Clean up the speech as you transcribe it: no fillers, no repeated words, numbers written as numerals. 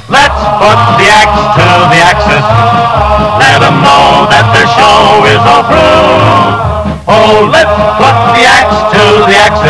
Let's put the axe to the axis. Let 'em know that their show is all through. Oh, let's put the axe to the axis.